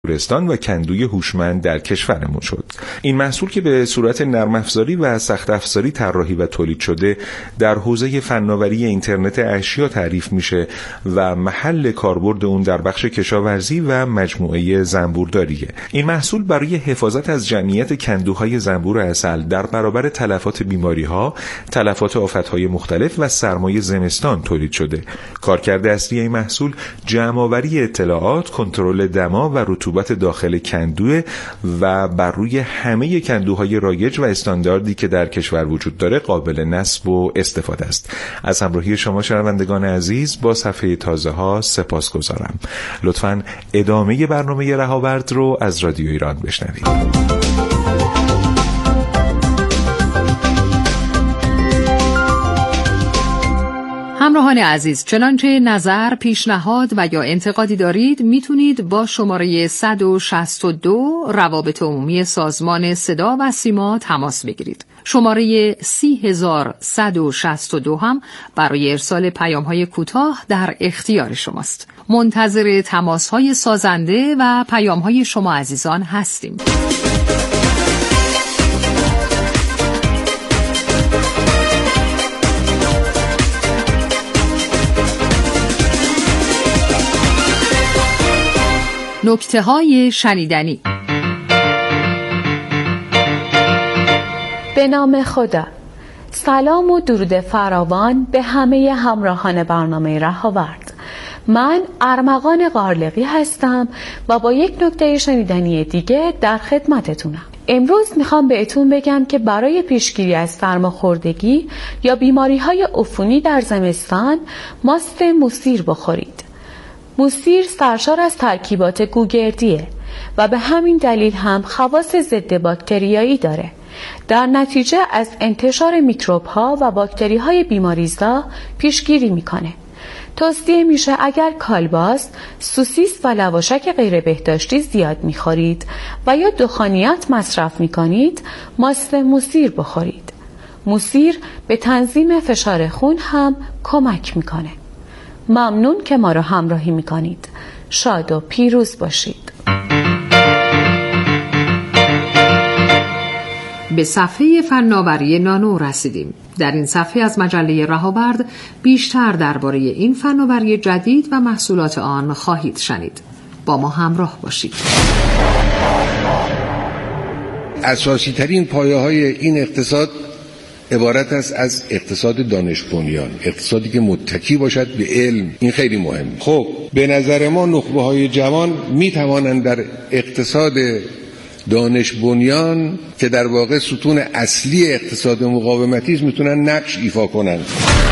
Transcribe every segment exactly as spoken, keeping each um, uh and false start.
زنبورستان و کندوی هوشمند در کشورمون شد. این محصول که به صورت نرم افزاری و سخت افزاری طراحی و تولید شده در حوزه فناوری اینترنت اشیا تعریف میشه و محل کاربرد اون در بخش کشاورزی و مجموعه زنبورداریه. این محصول برای حفاظت از جمعیت کندوهای زنبور عسل در برابر تلفات بیماری‌ها، تلفات آفت‌های مختلف و سرمای زمستان تولید شده. کارکرد اصلی این محصول جمع‌آوری اطلاعات، کنترل دما و رطوبت داخل کندو و بر روی همه کندوهای رایج و استانداردی که در کشور وجود داره قابل نصب و استفاده است. از همراهی شما شنوندگان عزیز با صفحه تازه ها سپاسگزارم. لطفاً ادامه برنامه رهاورد رو از رادیو ایران بشنوید. همراهان عزیز، چنانچه نظر، پیشنهاد و یا انتقادی دارید میتونید با شماره صد و شصت و دو روابط عمومی سازمان صدا و سیما تماس بگیرید. شماره سی هزار صد و شصت و دو هم برای ارسال پیام‌های کوتاه در اختیار شماست. منتظر تماس‌های سازنده و پیام‌های شما عزیزان هستیم. نکته‌های شنیدنی. به نام خدا. سلام و درود فراوان به همه همراهان برنامه رهاورد. من ارمغان قارلقی هستم و با یک نکته شنیدنی دیگه در خدمتتونم. امروز میخوام بهتون بگم که برای پیشگیری از سرماخوردگی یا بیماری‌های عفونی در زمستان ماست موسیر بخورید. موسیر سرشار از ترکیبات گوگردیه و به همین دلیل هم خواص ضد باکتریایی داره. در نتیجه از انتشار میکروب ها و باکتری های بیماریزا پیشگیری میکنه. توصیه میشه اگر کالباس، سوسیس و لواشک غیر بهداشتی زیاد میخورید و یا دخانیات مصرف میکنید، ماست موسیر بخورید. موسیر به تنظیم فشار خون هم کمک میکنه. ممنون که ما رو همراهی میکنید. شاد و پیروز باشید. به صفحه فناوری نانو رسیدیم. در این صفحه از مجله رهاورد بیشتر درباره این فناوری جدید و محصولات آن خواهید شنید. با ما همراه باشید. اساسی ترین پایه های این اقتصاد عبارت است از اقتصاد دانش بنیان، اقتصادی که متکی باشد به علم. این خیلی مهم. خب به نظر ما نخبه های جوان می توانند در اقتصاد دانش بنیان که در واقع ستون اصلی اقتصاد مقاومتی است میتونن نقش ایفا کنند.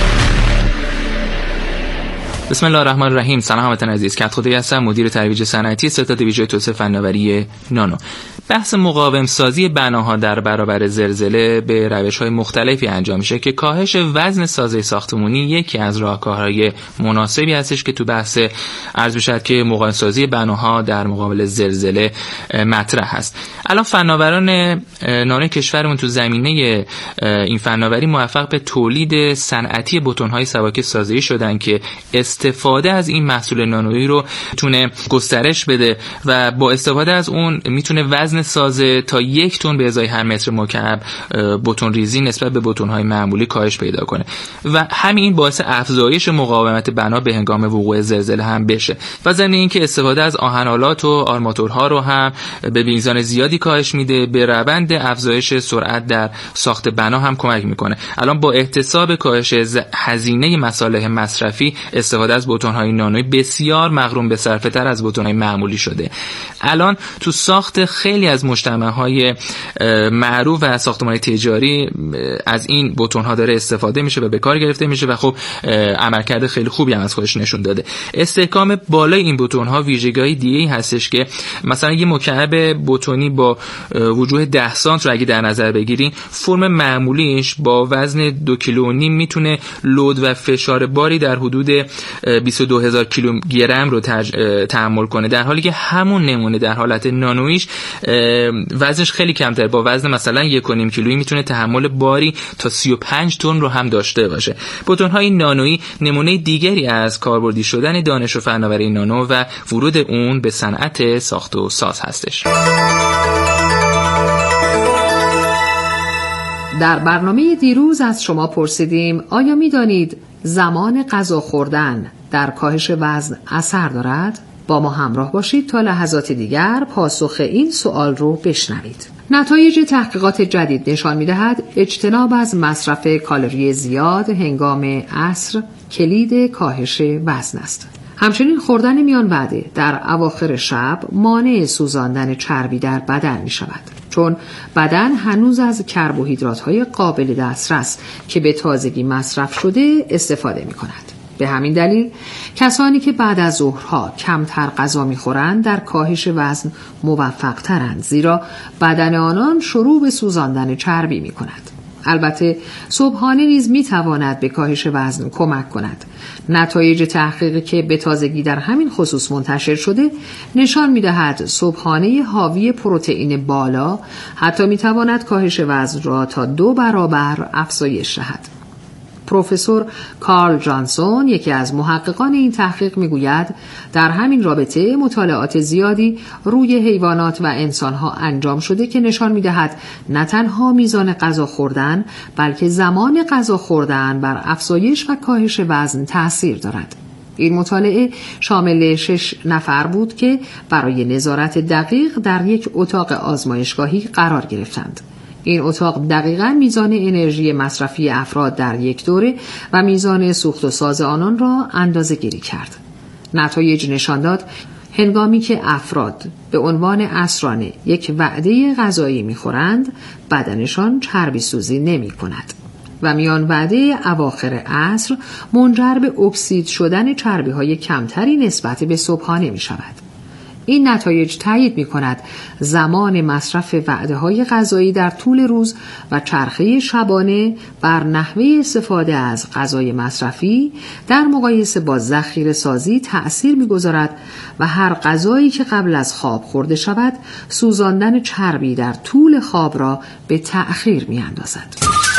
بسم الله الرحمن الرحیم. سلام هموطن عزیز. کدخدایی هستم، مدیر ترویج صنعتی ستاد ویژه توسعه فناوری نانو. بحث مقاوم سازی بناها در برابر زلزله به روش‌های مختلفی انجام میشه که کاهش وزن سازه ساختمانی یکی از راهکارهای مناسبی هستش که تو بحث عرض بشد که مقاوم سازی بناها در مقابل زلزله مطرح هست. الان فناوران نانو کشورمون تو زمینه این فناوری موفق به تولید صنعتی بتون‌های سبک سازی شدن که استفاده از این محصول نانویی رو میتونه گسترش بده و با استفاده از اون میتونه وزن سازه تا یک تن به ازای هر متر مکعب بتون ریزی نسبت به بتون‌های معمولی کاهش پیدا کنه و همین باعث افزایش مقاومت بنا به هنگام وقوع زلزله هم بشه. و ضمن اینکه استفاده از آهن‌آلات و آرماتورها رو هم به میزان زیادی کاهش میده، به روند افزایش سرعت در ساخت بنا هم کمک میکنه. الان با احتساب کاهش هزینه مصالح مصرفی استفاده از بتون‌های نانویی بسیار مغروم به صرفه تر از بتون‌های معمولی شده. الان تو ساخت خیلی از مجتمع‌های معروف و ساختمان تجاری از این بتون‌ها داره استفاده میشه و به کار گرفته میشه و خب عملکرد خیلی خوبی هم از خودش نشون داده. استحکام بالای این بتون‌ها ویژگی دیگه‌ای هستش که مثلا یه مکعب بتونی با وجوه ده سانت رو اگه در نظر بگیریم، فرم معمولیش با وزن دو کیلو و نیم میتونه لود و فشار باری در حدود بیست و دو هزار کیلوگرم رو تحمل کنه، در حالی که همون نمونه در حالت نانویش وزنش خیلی کمتر، با وزن مثلا یک و نیم کیلویی میتونه تحمل باری تا سی و پنج تن رو هم داشته باشه. بتون‌های نانویی نمونه دیگری از کاربردی شدن دانش و فناوری نانو و ورود اون به صنعت ساخت و ساز هستش. در برنامه دیروز از شما پرسیدیم آیا می دانید زمان غذا خوردن در کاهش وزن اثر دارد؟ با ما همراه باشید تا لحظات دیگر پاسخ این سوال رو بشنوید. نتایج تحقیقات جدید نشان می دهد اجتناب از مصرف کالری زیاد هنگام عصر کلید کاهش وزن است. همچنین خوردن میان وعده در اواخر شب مانع سوزاندن چربی در بدن می شود، چون بدن هنوز از کربوهیدرات‌های قابل دسترس که به تازگی مصرف شده استفاده می کند. به همین دلیل کسانی که بعد از ظهرها کمتر غذا می‌خورند در کاهش وزن موفق‌ترند، زیرا بدن آنان شروع به سوزاندن چربی می‌کند. البته صبحانه نیز می‌تواند به کاهش وزن کمک کند. نتایج تحقیقی که به تازگی در همین خصوص منتشر شده نشان می‌دهد صبحانه حاوی پروتئین بالا حتی می‌تواند کاهش وزن را تا دو برابر افزایش دهد. پروفسور کارل جانسون، یکی از محققان این تحقیق، میگوید در همین رابطه مطالعات زیادی روی حیوانات و انسانها انجام شده که نشان میدهد نه تنها میزان غذا خوردن بلکه زمان غذا خوردن بر افزایش و کاهش وزن تأثیر دارد. این مطالعه شامل شش نفر بود که برای نظارت دقیق در یک اتاق آزمایشگاهی قرار گرفتند. این اتاق دقیقاً میزان انرژی مصرفی افراد در یک دوره و میزان سوخت و ساز آنان را اندازه گیری کرد. نتایج نشان داد هنگامی که افراد به عنوان عصرانه یک وعده غذایی میخورند بدنشان چربی سوزی نمی کند و میان وعده اواخر عصر منجر به اکسید شدن چربی های کمتری نسبت به صبحانه می شود. این نتایج تایید می کند زمان مصرف وعده های غذایی در طول روز و چرخه شبانه بر نحوه استفاده از غذای مصرفی در مقایسه با ذخیره سازی تأثیر می گذارد و هر غذایی که قبل از خواب خورده شود سوزاندن چربی در طول خواب را به تأخیر می اندازد.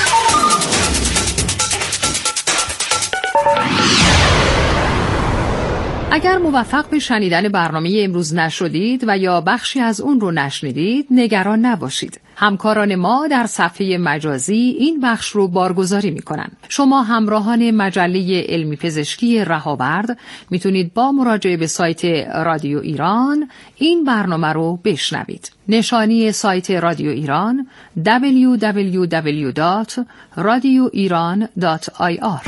اگر موفق به شنیدن برنامه امروز نشدید و یا بخشی از اون رو نشنیدید نگران نباشید. همکاران ما در صفحه مجازی این بخش رو بارگذاری میکنن. شما همراهان مجله علمی پزشکی رهاورد میتونید با مراجعه به سایت رادیو ایران این برنامه رو بشنوید. نشانی سایت رادیو ایران دبلیو دبلیو دبلیو دات رادیو ایران دات آی آر.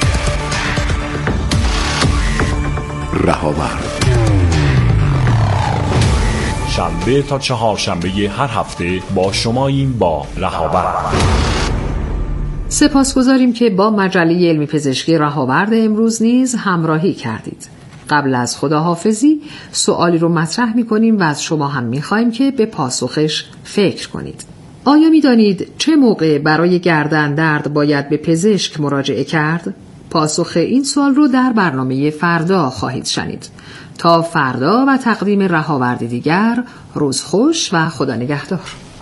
رهاورد شنبه تا چهارشنبه هر هفته با شماییم با رهاورد. سپاسگزاریم که با مجله علمی پزشکی رهاورد امروز نیز همراهی کردید. قبل از خداحافظی سوالی رو مطرح می‌کنیم و از شما هم می‌خوایم که به پاسخش فکر کنید. آیا می‌دانید چه موقع برای گردن درد باید به پزشک مراجعه کرد؟ پاسخ این سوال رو در برنامه فردا خواهید شنید. تا فردا و تقدیم رهاوردی دیگر، روز خوش و خدا نگهدار.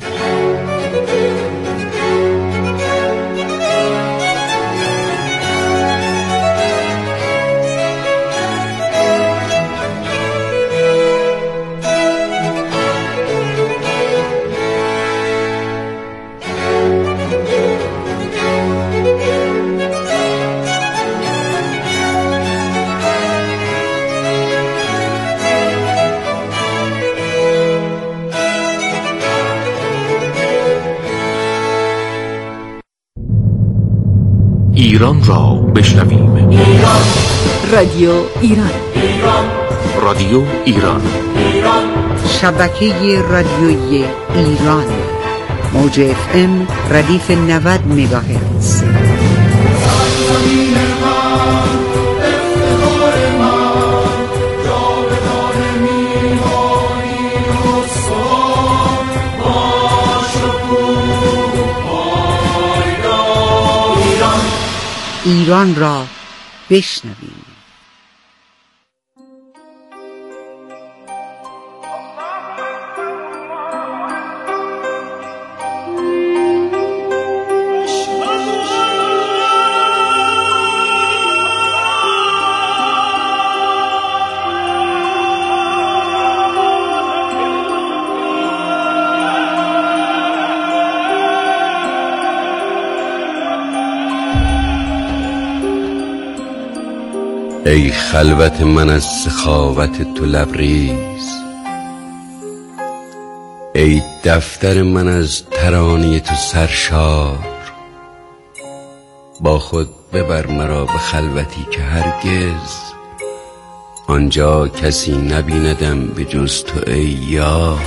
ایران را بشنویم. ایران. رادیو ایران. ایران. رادیو ایران. ایران. شبکه رادیویی ایران. موج اف ام ردیف نود مگاهرتز. ایران را بشنویم. ای خلوت من از سخاوت تو لبریز، ای دفتر من از ترانه تو سرشار. با خود ببر مرا به خلوتی که هرگز آنجا کسی نبیندم به جز تو ای یار.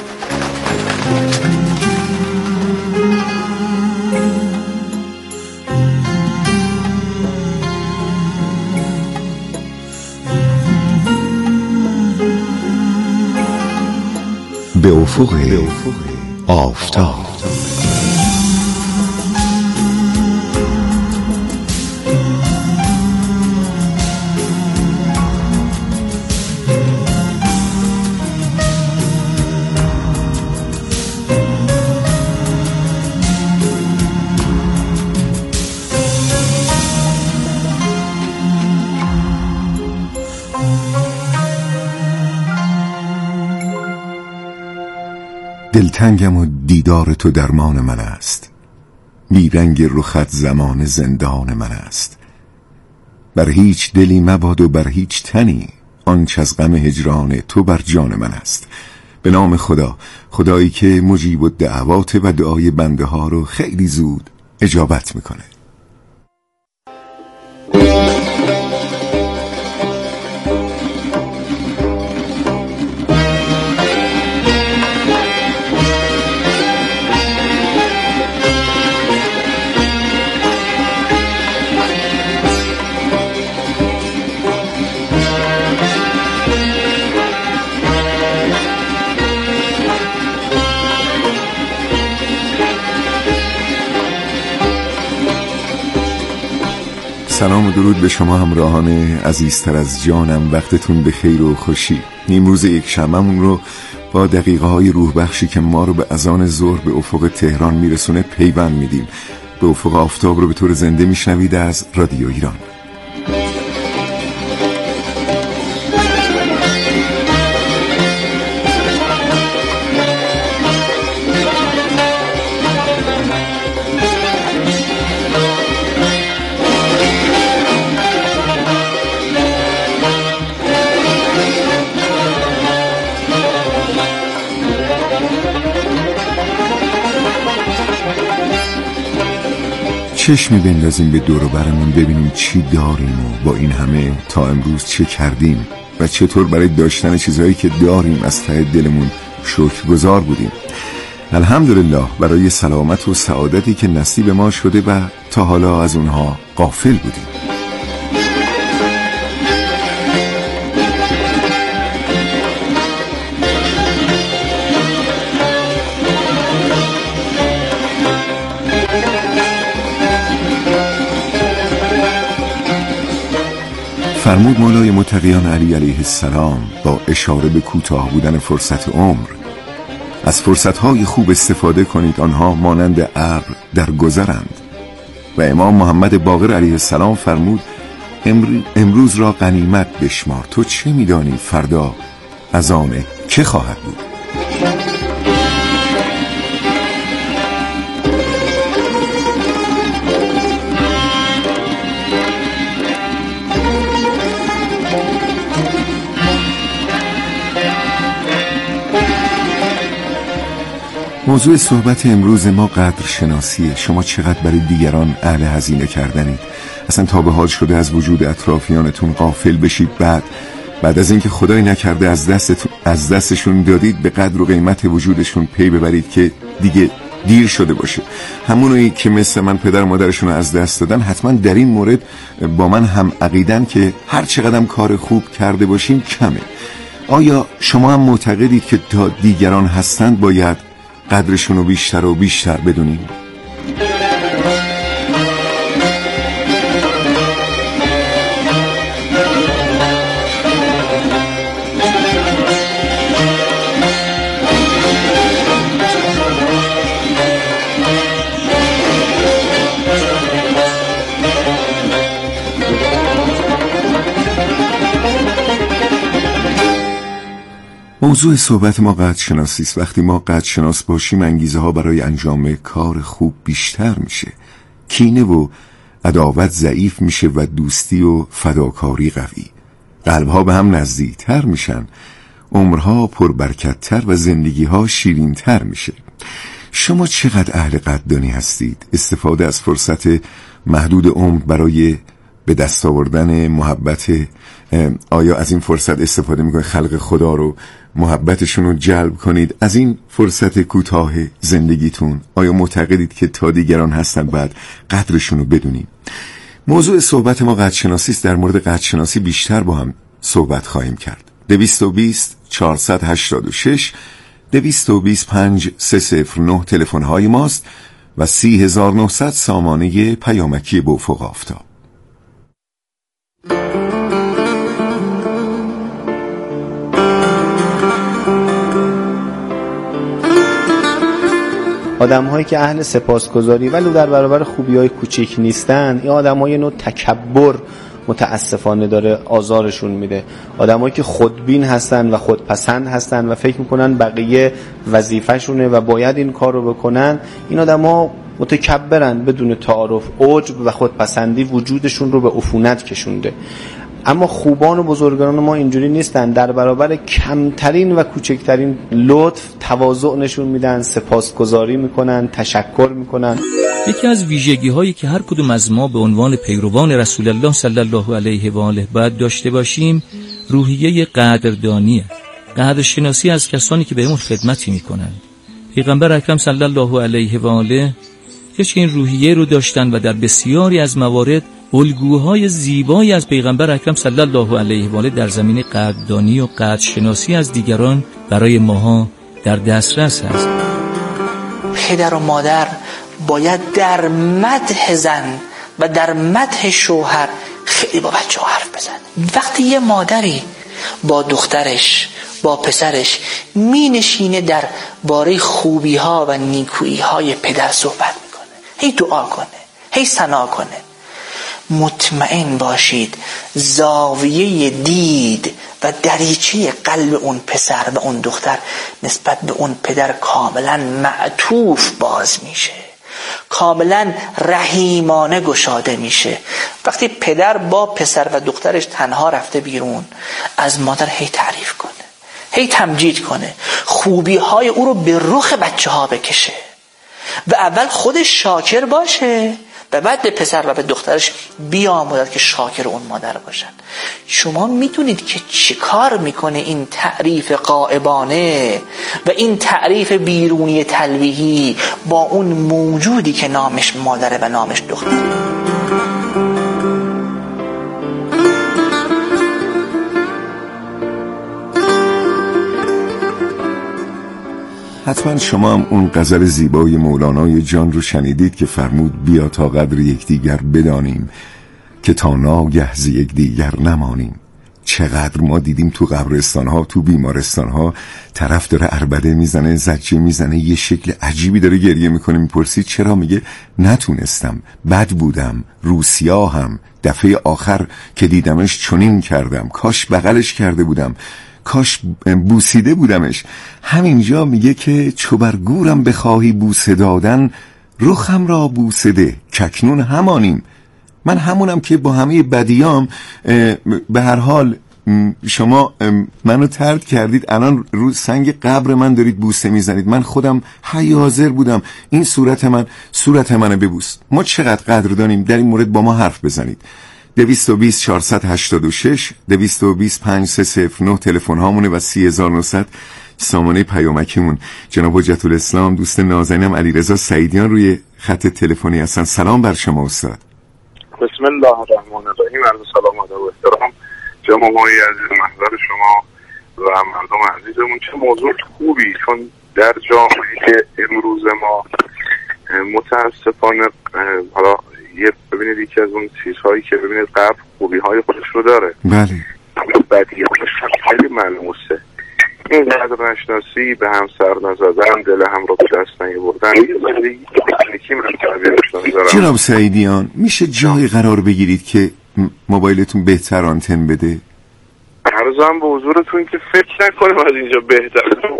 به افق آفتاب. دلتنگم و دیدار تو درمان من است، بیرنگ رخت زمان زندان من است. بر هیچ دلی مباد و بر هیچ تنی آنچ از غم هجران تو بر جان من است. به نام خدا، خدایی که مجیب الدعوات و دعای بنده ها رو خیلی زود اجابت میکنه. سلام و درود به شما همراهان عزیزتر از جانم. وقتتون به خیر و خوشی. امروز یک شنبه‌مون رو با دقیقه های روح بخشی که ما رو به اذان ظهر به افق تهران میرسونه پیوند میدیم. به افق آفتاب رو به طور زنده میشنوید از رادیو ایران. چشمی بندازیم به دور و برمون، ببینیم چی داریم و با این همه تا امروز چه کردیم و چطور برای داشتن چیزهایی که داریم از ته دلمون شکرگزار بودیم. الحمدلله برای سلامت و سعادتی که نصیب ما شده و تا حالا از اونها غافل بودیم. فرمود مولای متقیان علی علیه السلام با اشاره به کوتاه بودن فرصت عمر: از فرصتهای خوب استفاده کنید، آنها مانند ابر در گذرند. و امام محمد باقر علیه السلام فرمود: امروز را غنیمت بشمار، تو چه میدانی فردا از آن که خواهد بود؟ موضوع صحبت امروز ما قدر شناسیه. شما چقدر برای دیگران اهل هزینه کردنید؟ اصلا تا به حال شده از وجود اطرافیانتون غافل بشید، بعد بعد از اینکه خدای نکرده از دستتون از دستشون دادید به قدر و قیمت وجودشون پی ببرید که دیگه دیر شده باشه؟ همونایی که مثل من پدر مادرشون رو از دست دادن حتما در این مورد با من هم عقیدن که هر چقدر کار خوب کرده باشیم کمه. آیا شما هم معتقدید که تا دیگران هستند باید قدرشون رو بیشتر و بیشتر بدونیم؟ موضوع صحبت ما قدر شناسی است. وقتی ما قدر شناس باشیم انگیزه ها برای انجام کار خوب بیشتر میشه. کینه و عداوت ضعیف میشه و دوستی و فداکاری قوی. قلبها به هم نزدیکتر میشن، عمرها پربرکتتر و زندگیها شیرینتر میشه. شما چقدر اهل قدردانی هستید؟ استفاده از فرصت محدود عمر برای به دست آوردن محبت، آیا از این فرصت استفاده میکنید خلق خدا رو، محبتشون رو جلب کنید از این فرصت کوتاه زندگیتون؟ آیا معتقدید که تا دیگران هستن بعد قدرشون رو بدونیم؟ موضوع صحبت ما قدرشناسی است. در مورد قدرشناسی بیشتر با هم صحبت خواهیم کرد. دویست و بیست چهارصد و هشتاد و شش دویست و بیست پنج سه صفر نه تلفن های ماست و سی هزار و نهصد سامانه پیامکی بوفق آفتاب. آدم هایی که اهل سپاسگزاری ولی در برابر خوبی های کوچیک نیستن، این آدم های نوع تکبر متاسفانه داره آزارشون میده. آدم هایی که خودبین هستن و خودپسند هستن و فکر میکنن بقیه وظیفه‌شونه و باید این کار رو بکنن، این آدم ها متکبرن، بدون تعارف عجب و خودپسندی وجودشون رو به عفونت کشونده. اما خوبان و بزرگان ما اینجوری نیستن، در برابر کمترین و کوچکترین لطف تواضع نشون میدن، سپاسگزاری میکنن، تشکر میکنن. یکی از ویژگی هایی که هر کدوم از ما به عنوان پیروان رسول الله صلی الله علیه و آله باید داشته باشیم روحیه قدردانیه، قدرشناسی از کسانی که بهمون خدمتی میکنن. پیغمبر اکرم صلی الله علیه و آله که این روحیه رو داشتن و در بسیاری از موارد الگوهای زیبایی از پیغمبر اکرم صلی الله علیه و آله در زمینه قدردانی و قدرشناسی از دیگران برای ماها در دسترس است. پدر و مادر باید در مدح زن و در مدح شوهر خیلی با بچه ها حرف بزن. وقتی یه مادری با دخترش با پسرش می نشینه در باره خوبی ها و نیکویی های پدر صحبت میکنه، هی دعا کنه، هی ثنا کنه، مطمئن باشید زاویه دید و دریچه قلب اون پسر و اون دختر نسبت به اون پدر کاملا معطوف باز میشه، کاملا رحیمانه گشاده میشه. وقتی پدر با پسر و دخترش تنها رفته بیرون، از مادر هی تعریف کنه، هی تمجید کنه، خوبی های او رو به رخ بچه ها بکشه و اول خودش شاکر باشه و بعد به پسر و به دخترش بیاموزد که شاکر اون مادر باشن. شما میدونید که چی کار میکنه این تعریف غائبانه و این تعریف بیرونی تلویحی با اون موجودی که نامش مادره و نامش دختره. حتما شما هم اون غزل زیبای مولانای جان رو شنیدید که فرمود بیا تا قدر یکدیگر بدانیم که تا ناگه ز یکدیگر نمانیم. چقدر ما دیدیم تو قبرستان ها، تو بیمارستان ها، طرف داره عربده میزنه، زجه میزنه، یه شکل عجیبی داره گریه میکنه، میپرسید چرا؟ میگه نتونستم، بد بودم، روسیاهم، دفعه آخر که دیدمش چنین کردم، کاش بغلش کرده بودم، کاش بوسیده بودمش. همینجا میگه که چو بر گورم بخواهی بوسه دادن، رخم را بوسه ده کاکنون همانیم. من همونم که با همه بدیام، به هر حال شما منو طرد کردید، الان رو سنگ قبر من دارید بوسه میزنید، من خودم حی حاضر بودم این صورت من صورت منو ببوس. ما چقدر قدردانیم، در این مورد با ما حرف بزنید. دویست و بیست چهارصد و هشتاد و شش دویست و بیست پنج سه صفر نه تلفن هامونه و سی هزار و نهصد سامانه پیامکیمون. جناب حجت الاسلام دوست نازنینم علیرضا سعیدیان روی خط تلفنی هستن. سلام بر شما استاد. بسم الله الرحمن الرحیم. عرض سلام و ادب و احترام جناب آقای عزیز، محضر شما و مردم عزیزمون. چه موضوع خوبی، چون در جامعه که امروز ما متاسفانه حالا یه ببینید یکی از اون چیزهایی که ببینید قبل خوبی‌های خودش رو داره، بله، بدیهایش خیلی ملموسه. این قدر نشناسی، به هم سر نزدن، دل هم رو به دست نیاوردن، یه زندگی تکنیکی من تعبیرش نمی‌ذارم. جناب سعیدیان میشه جایی قرار بگیرید که موبایلتون بهتر آنتن بده؟ عرضم به حضورتون که فکر نکنیم از اینجا بهتر.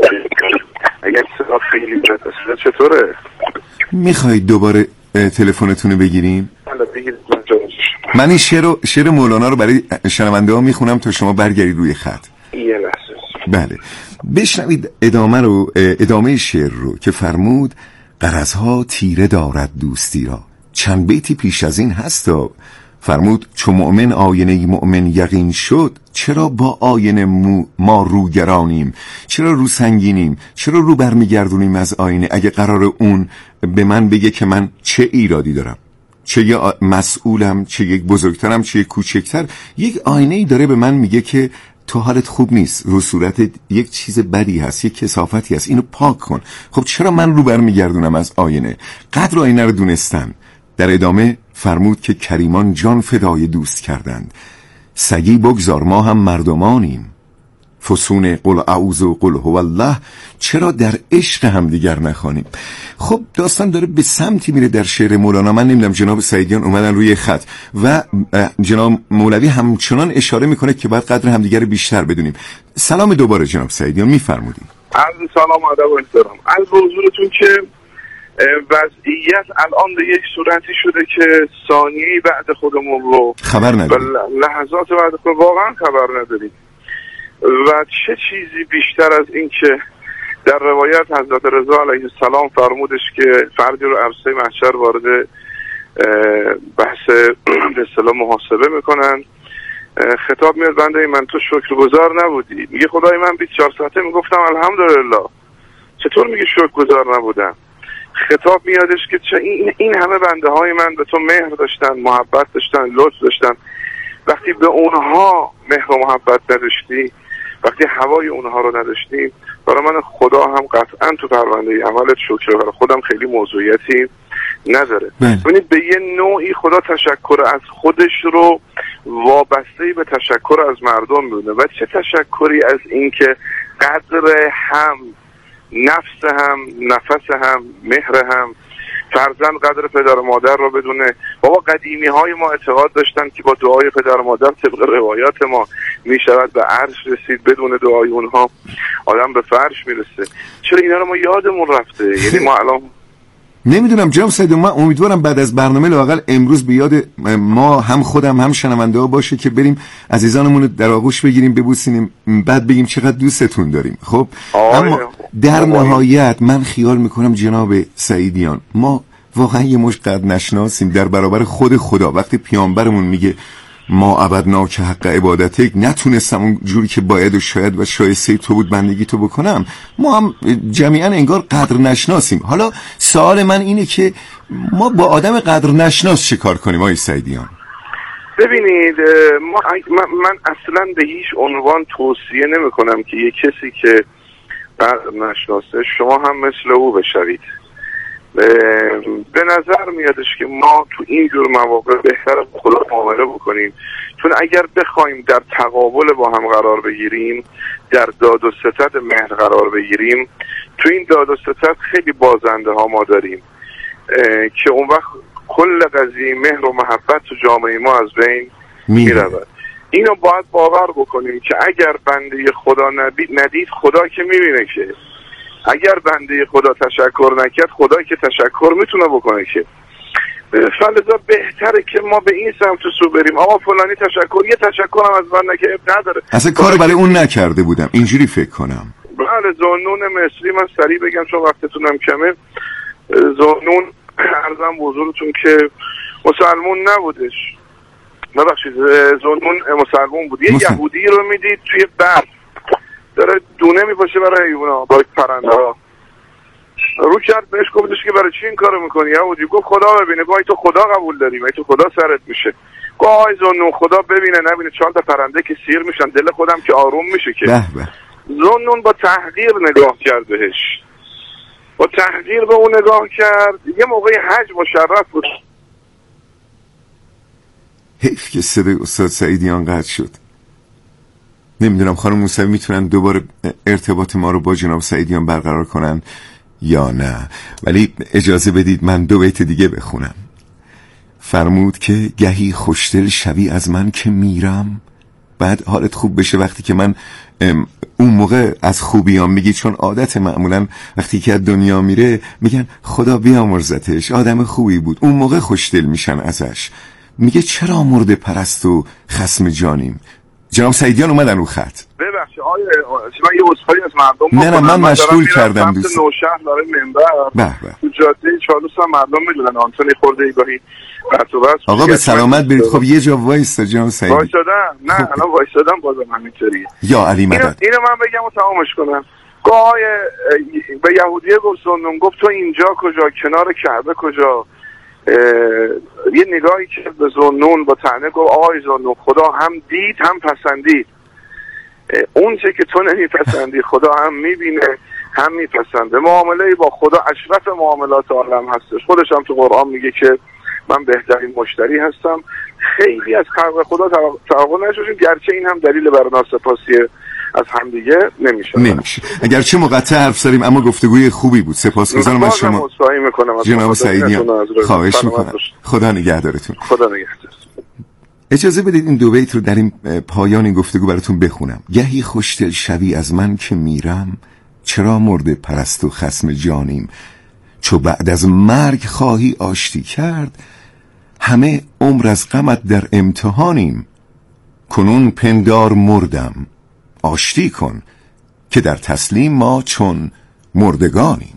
اگر صدا خیلی بده چطوره؟ میخواید دوباره تلفنتون رو بگیریم؟ بله بگیرید. من این شعر شعر مولانا رو برای شنونده ها میخونم تا شما برگردید روی خط. یه لحظه. بله بشنوید ادامه رو، ادامه شعر رو که فرمود غرضها تیره دارد دوستی را. چند بیتی پیش از این هستا فرمود چو مؤمن آینه مؤمن یقین شد، چرا با آینه ما روگرانیم؟ چرا رو سنگینیم؟ چرا رو برمیگردونیم از آینه اگه قرار اون به من بگه که من چه ایرادی دارم، چه یه مسئولم، چه یک بزرگترم، چه یک کوچکتر؟ یک آینه ای داره به من میگه که تو حالت خوب نیست، رو صورتت یک چیز بدی هست، یک کثافتی هست، اینو پاک کن. خب چرا من رو برمیگردونم از آینه؟ قدر آینه رو دونستن. در ادامه فرمود که کریمان جان فدای دوست کردند، سگی بگذار ما هم مردمانیم. فسون قل اعوذ و قل هو الله، چرا در عشق هم دیگر نخوانیم؟ خب داستان داره به سمتی میره در شعر مولانا. من نمیدونم جناب سعیدیان اومدن روی خط و جناب مولوی همچنان اشاره میکنه که باید قدر همدیگر رو بیشتر بدونیم. سلام دوباره جناب سعیدیان، میفرمودید. عرض سلام و ادب و احترام. از حضورتون که وضعیت الان به یک صورتی شده که ثانیه‌ای بعد خودمون رو خبر نداریم، لحظات بعد خود واقعا خبر نداریم. و چه چیزی بیشتر از این که در روایت حضرت رضا علیه السلام فرمودش که فردی رو عرصه محشر وارد بحث به اصطلاح محاسبه میکنن، خطاب میاد بنده من تو شکرگزار نبودی؟ میگه خدای من بیست و چهار ساعته میگفتم الحمدلله. چطور میگه شکرگزار نبودم؟ خطاب میادش که چه این, این همه بنده های من به تو مهر داشتن، محبت داشتن، لطف داشتن، وقتی به اونها مهر و محبت نداشتی، وقتی هوای اونها رو نداشتیم، برای من خدا هم قطعا تو پرونده عملت شکر برای خودم خیلی موضوعیتی نداره. ببینید به یه نوعی خدا تشکر از خودش رو وابسته به تشکر از مردم میدونه. و چه تشکری از این که قدر هم، نفس هم، نفس هم، مهر هم، فرزند قدر پدر و مادر رو بدونه. بابا قدیمی های ما اعتقاد داشتن که با دعای پدر و مادر طبق روایات ما می شود به عرش رسید، بدون دعای اونها آدم به فرش میرسه. چرا اینا رو ما یادمون رفته؟ یعنی ما الان نمیدونم جناب سعید، من امیدوارم بعد از برنامه لااقل امروز به یاد ما هم خودم هم شنونده ها باشه که بریم عزیزانمون رو در آغوش بگیریم، ببوسیم، بعد بگیم چقدر دوستتون داریم. خب اما در نهایت من خیال میکنم جناب سعیدیان ما واقعا یه مش قدر نشناسیم در برابر خود خدا. وقتی پیامبرمون میگه ما عبدنا که حق عبادتک، نتونستم اون جوری که باید و شاید و شایسته تو بود بندگی تو بکنم، ما هم جمیعا انگار قدر نشناسیم. حالا سوال من اینه که ما با آدم قدر نشناس چه کار کنیم آقای سعیدیان؟ ببینید ما من, من اصلا به هیچ عنوان توصیه نمی کنم که یه کسی که قدر نشناسه شما هم مثل او بشوید. به نظر میادش که ما تو این جور مواقع بهتر با خدا معامله بکنیم، چون اگر بخوایم در تقابل با هم قرار بگیریم، در داد و ستد مهر قرار بگیریم، تو این داد و ستد خیلی بازنده ها ما داریم که اون وقت کل قضیه مهر و محبت تو جامعه ما از بین میرود. اینو باید باور بکنیم که اگر بنده خدا ندید خدا که میبینه، که اگر بنده خدا تشکر نکرد خدا که تشکر میتونه بکنه. که فلذا بهتره که ما به این سمت سو بریم. آقا فلانی تشکر، یه تشکرم از من نکرد نداره، اصلا کار برای اون نکرده بودم، اینجوری فکر کنم. بله ذوالنون مصری، من سریع بگم چون وقتتونم کمه، ذوالنون عرضم حضورتون که مسلمون نبودش، ببخشید ذوالنون مسلمون بود. یه مسلم. یهودی رو میدید توی برف داره دونه میپاشه برای حیونا با پرنده ها، رو کرد بهش گفتش که برای چی این کارو میکنی یهودی؟ گفت خدا ببینه. گفت تو خدا قبول داری؟ ای تو خدا سرت میشه؟ گفت آی ذوالنون خدا ببینه نبینه چهار تا پرنده که سیر میشن دل خودم که آروم میشه. که ذوالنون با تحقیر نگاه کرد بهش، با تحقیر به اون نگاه کرد. یه موقع حج مشرف بود. حیف که صدای استاد سعیدیان قطع شد. نمیدونم خانم موسوی میتونن دوباره ارتباط ما رو با جناب سعیدیان برقرار کنن یا نه، ولی اجازه بدید من دو بیت دیگه بخونم. فرمود که گهی خوشدل شوی از من که میرم، بعد حالت خوب بشه وقتی که من اون موقع از خوبیام میگی، چون عادت معمولا وقتی که از دنیا میره میگن خدا بیامرزتش آدم خوبی بود، اون موقع خوشدل میشن ازش. میگه چرا مرده پرست و خصم جانیم. جناب سعیدیان اومدن رو خط. ببخشید آیه من یه عذرخواهی از مردم نه نه من مشغول کردم دوست. نوشهر داره منبر. به به. تو جاده چالوس هم مردم میدونن آنتونی خورده ایگاهی رطو بس. آقا به سلامت برید. خب یه جا وایستا جناب سعیدی. وایسادم. نه خب. الان وایسادم بازم همینطوریه. یا علی مدد. اینو, اینو من بگم و تمامش کنم. گاه به یهودیه گفت زنون گفت تو اینجا کجا کنار کعبه کجا. یه نگاهی که به زنون با طعنه گفت آقای زنون خدا هم دید هم پسندید. اون چه که تو نمیپسندی خدا هم میبینه هم میپسنده. معامله با خدا اشرف معاملات عالم هستش. خودش هم تو قرآن میگه که من بهترین مشتری هستم. خیلی از خلق خدا توقع نشوشیم، گرچه این هم دلیل بر ناسپاسی از همدیگه نمیشه. نمیشه. اگرچه مقطع حرف زدیم اما گفتگوی خوبی بود. سپاسگزارم از شما. جناب سعیدیان خواهش میکنم. خدا نگهدارتون. خدا نگهدار. اجازه بدید این دو بیت رو در این پایان این گفتگو براتون بخونم. گهی خوشدل شوی از من که میرم، چرا مرده پرست و خصم جانیم. چو بعد از مرگ خواهی آشتی کرد، همه عمر از غمت در امتحانیم. کنون پندار مردم آشتی کن، که در تسلیم ما چون مردگانیم.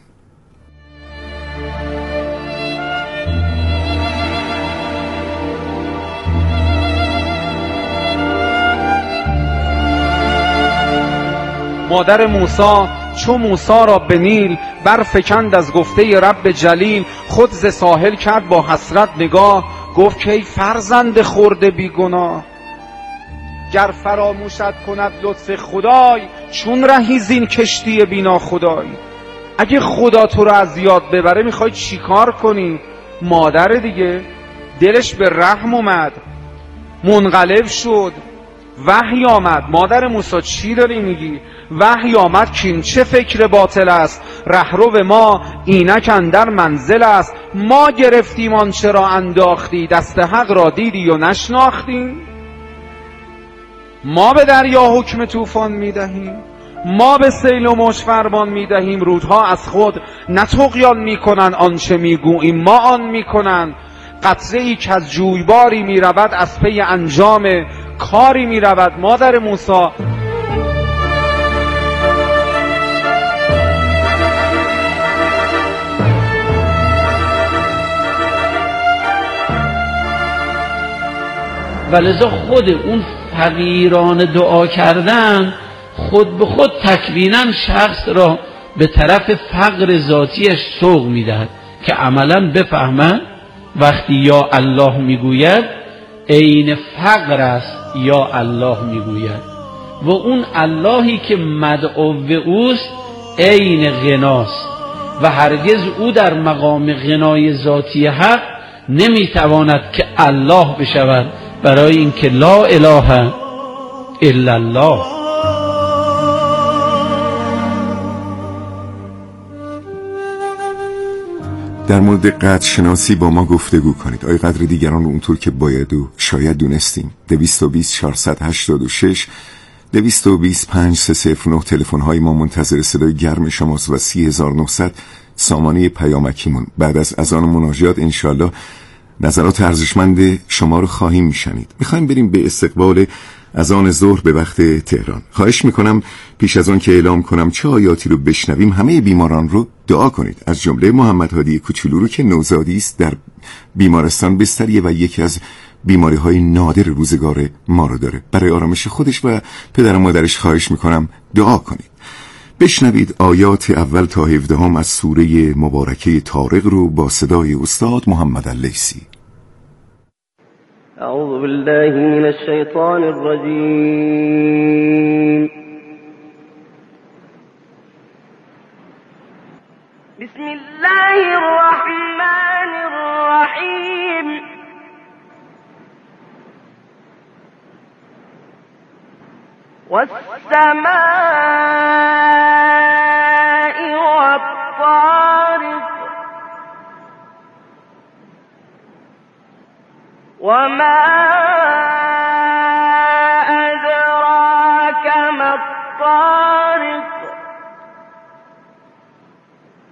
مادر موسی چو موسی را به نیل برفکند از گفته رب جلیل. خود ز ساحل کرد با حسرت نگاه، گفت که ای فرزند خرده بیگناه. گر فراموشت کند لطف خدای، چون رهی زین کشتی بینا خدای. اگه خدا تو رو از یاد ببره میخوای چیکار کنی؟ مادر دیگه دلش به رحم اومد، منقلب شد، وحی آمد. مادر موسی چی داری میگی؟ وحی آمد که این چه فکر باطل است، رهرو ما اینک اندر منزل است. ما گرفتیم آنچه را انداختی، دست حق را دیدی و نشناختی. ما به دریا حکم طوفان میدهیم، ما به سیل و موج فرمان میدهیم. رودها از خود نه طغیان میکنن آنچه میگوییم ما آن میکنن. قطره ای که از جویباری میرود، از پی انجام کاری میرود. مادر موسی و لذا خود اون فقیران دعا کردن خود به خود تکویناً شخص را به طرف فقر ذاتیش سوق میدهد که عملاً بفهمن وقتی یا الله میگوید عین فقر است یا الله میگوید و اون اللهی که مدعو اوست عین غناست و هرگز او در مقام غنای ذاتی حق نمیتواند که الله بشود، برای اینکه لا اله الا الله. در مورد قدر شناسی با ما گفتگو کنید. آیا قدر دیگران رو اونطور که باید و شاید دونستیم؟ دویست و بیست چهارصد و هشتاد و شش دویست و بیست پنج سه صفر نه تلفن های ما منتظر صدای گرم شماست و سی هزار و نهصد سامانه پیامکیمون. بعد از اذان مناجات انشالله نظرات ارزشمند شما رو خواهیم میشنید. میخوایم بریم به استقبال اذان ظهر به وقت تهران. خواهش میکنم پیش از آن که اعلام کنم چه آیاتی رو بشنویم همه بیماران رو دعا کنید، از جمله محمد هادی کوچولو رو که نوزادی است، در بیمارستان بستریه و یکی از بیماری های نادر روزگار ما رو داره. برای آرامش خودش و پدر و مادرش خواهش میکنم دعا کنید. بشنوید آیات اول تا هفدهم از سوره مبارکه طارق رو با صدای استاد محمد اللیثی. اعوذ بالله من الشیطان الرجیم. بسم الله الرحمن الرحیم. والسماء والطارق وما